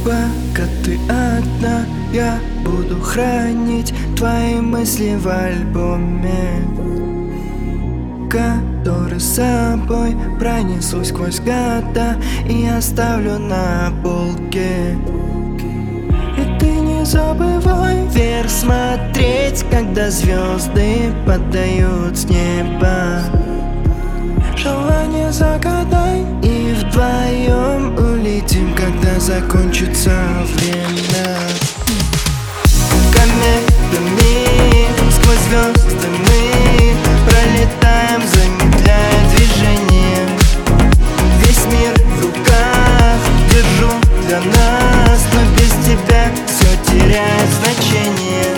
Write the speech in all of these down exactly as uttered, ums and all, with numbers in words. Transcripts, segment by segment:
Пока ты одна, я буду хранить твои мысли в альбоме, который с собой пронесу сквозь года и оставлю на полке. И ты не забывай вверх смотреть, когда звезды падают с неба. Желание загадай и вдвоем улетим, когда закончится время. Кометами сквозь звезды мы пролетаем, замедляя движение. Весь мир в руках держу для нас, но без тебя все теряет значение.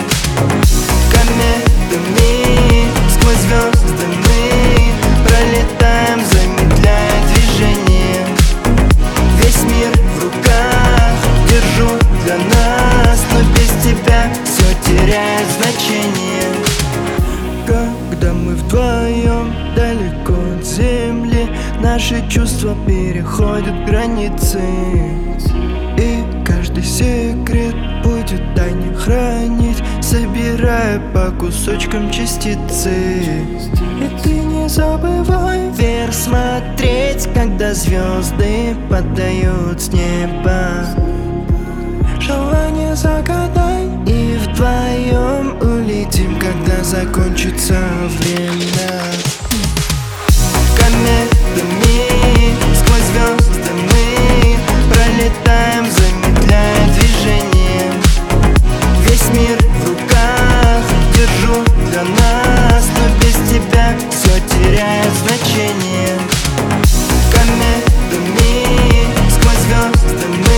Кометами сквозь звезды мы пролетаем, замедляя движение. Весь мир в руках держу для нас, но без тебя все теряет значение. Когда мы вдвоем далеко от земли, наши чувства переходят границы, и каждый секрет будет тайне хранить, собирая по кусочкам частицы. И ты не забывай вверх смотреть, когда звезды падают с неба. Желание загадай и вдвоем улетим, когда закончится время. Кометами сквозь звезды мы пролетаем, замедляя движение. Весь мир в руках держу для нас, но без тебя все теряет значение. Кометами сквозь звезды мы